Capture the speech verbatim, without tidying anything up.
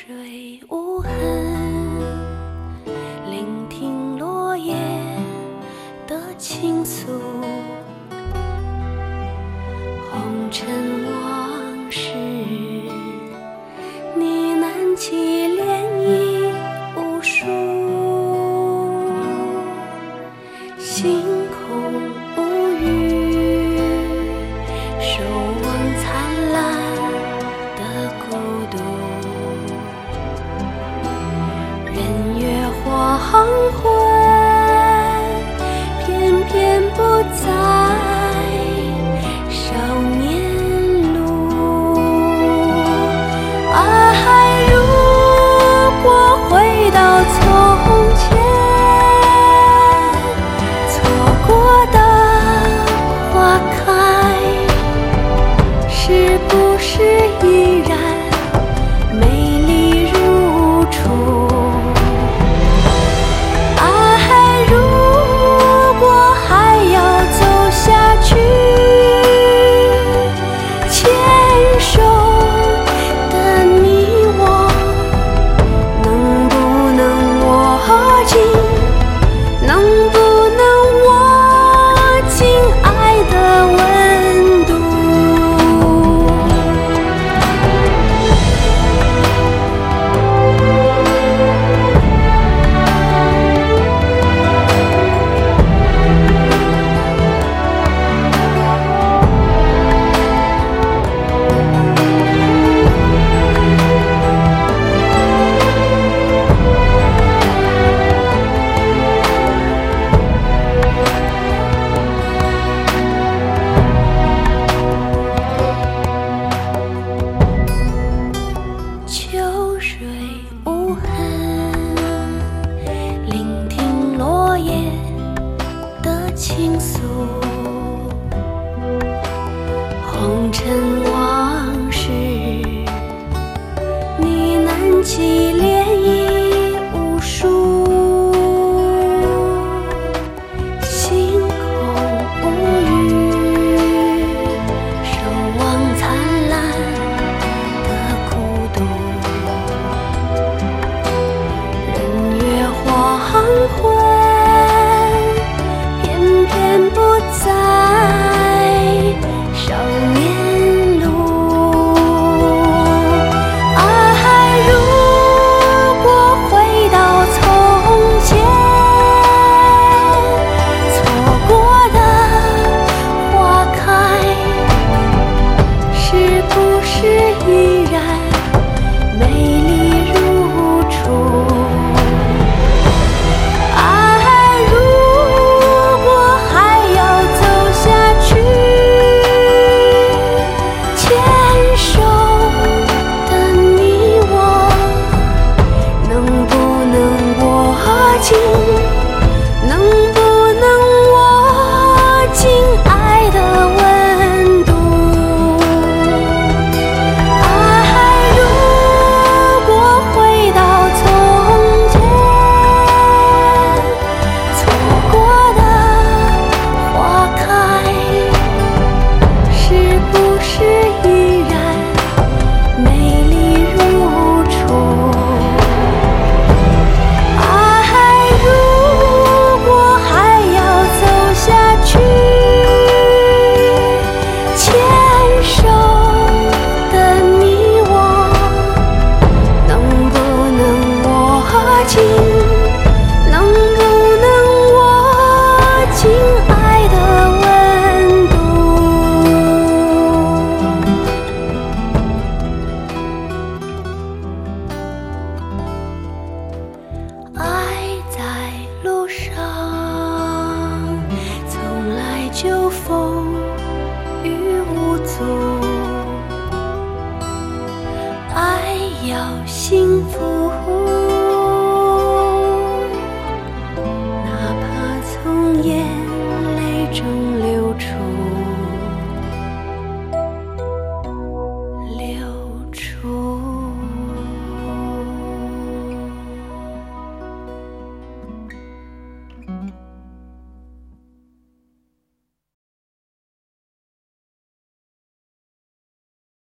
水无痕，聆听落叶的倾诉，红尘往事呢喃起涟漪无数，星空无语，守望灿烂的孤独，人月黄昏，偏偏不在少年路。爱如果回到从前，错过的花开，是不是依然美丽如初？爱如果还要走下去，牵手的你我，能不能握紧？能不能握紧爱的温度？秋水无痕，聆听落叶的倾诉，红尘往事呢喃起涟漪无数，星空无语，守望灿烂的孤独，人月黄昏，偏偏不在少年路。爱如果回到从前，错过的花开，是不是依然美丽如初？爱如果还要走下去，牵手的你我，能不能握紧？能不能握紧爱的温度？爱如果回到从前，错过的花开，是不是依然美丽如初？爱如果还要走下去，牵手的你我，能不能握紧？能不能握紧爱的温度？爱在路上，从来就风雨无阻。爱要幸福，